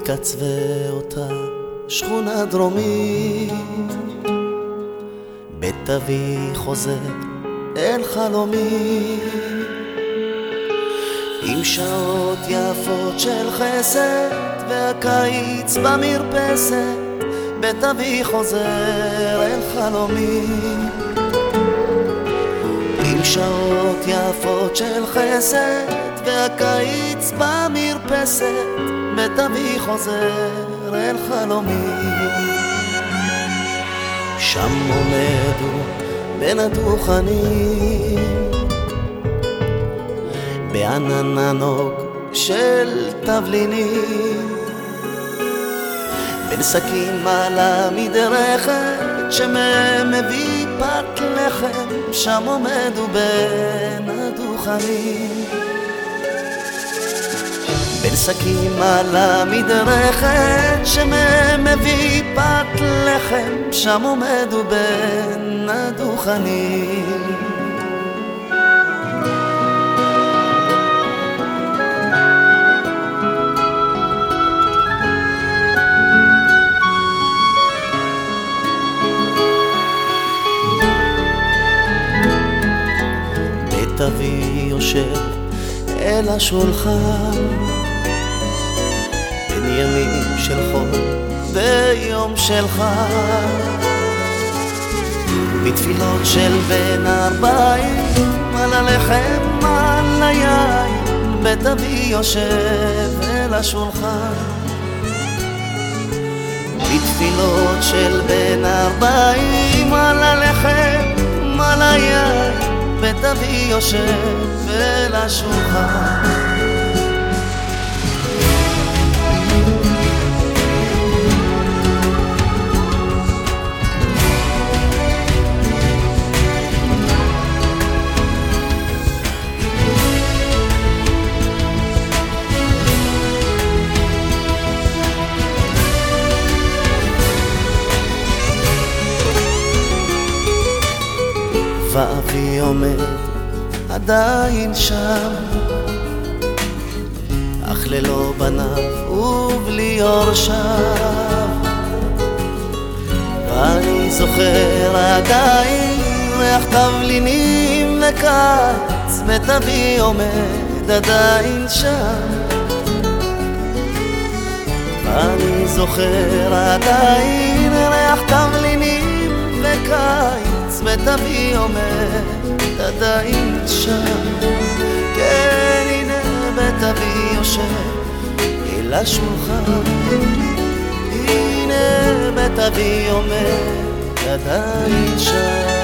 מקצווי אותה שכונה דרומית, בית אבי חוזר אל חלומי, עם שעות יפות של חסד והקיץ במרפסת, בית אבי חוזר אל חלומי, עם שעות יפות של חסד והקיץ במרפסת, בית אבי חוזר אל חלומי. שם עומדו בין הדוכנים בענן ענוג של תבלינים, בין שקים על המדרכת שמביא פת לחם, שם עומדו בין הדוכנים, בין שקים על המדרכת שמביא פת לחם, שם עומדו בין הדוכנים. בית אבי יושב אל השולחן, בין ימים של חול ויום של חג, בתפילות של בין 40 על הלחם על היין, בית אבי יושב אל השולחן, בתפילות של בין 40 על הלחם על היין, בית אבי יושב אל השולחן. ואבי עומד עדיין שם, אך ללא בניו ובלי יורשיו, ואני זוכר עדיין ריח תבלינים וקיץ, בית אבי עומד עדיין שם, ואני זוכר עדיין ריח תבלינים וקיץ, בית אבי עומד עדיין שם. כן, הנה בית אבי יושב אל השולחן, הנה בית אבי עומד עדיין שם.